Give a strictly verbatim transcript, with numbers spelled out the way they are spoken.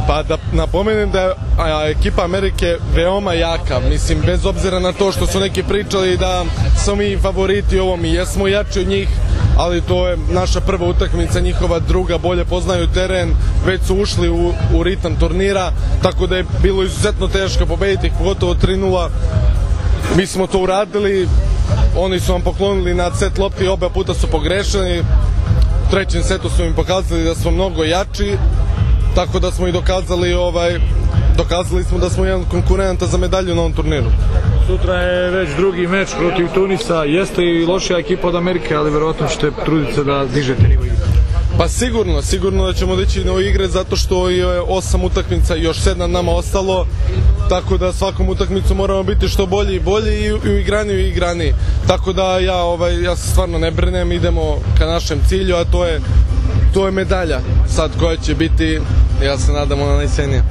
Pa da napomenem da je a, ekipa Amerike veoma jaka, mislim, bez obzira na to što su neki pričali da smo mi favoriti ovo, mi jesmo jači od njih, ali to je naša prva utakmica, njihova druga, bolje poznaju teren, već su ušli u, u ritam turnira, tako da je bilo izuzetno teško pobediti ih, pogotovo tri nula. Mi smo to uradili, oni su vam poklonili na set lopti, oba puta su pogrešili, u trećem setu su im pokazali da smo mnogo jači, tako da smo i dokazali ovaj, dokazali smo da smo jedan konkurenta za medalju na ovom turniru. Sutra je već drugi meč protiv Tunisa, jeste i lošija ekipa od Amerike, ali verovatno ćete truditi se da dižete nivo igre. Pa sigurno, sigurno da ćemo dići nivo igre zato što je osam utakmica i još sedam nama ostalo, tako da svakom utakmicu moramo biti što bolji i bolji i u igranju i igrani. Tako da ja, ovaj, ja se stvarno ne brinem, idemo ka našem cilju, a to je, to je medalja sad koja će biti, ja se nadam, ona najscenija.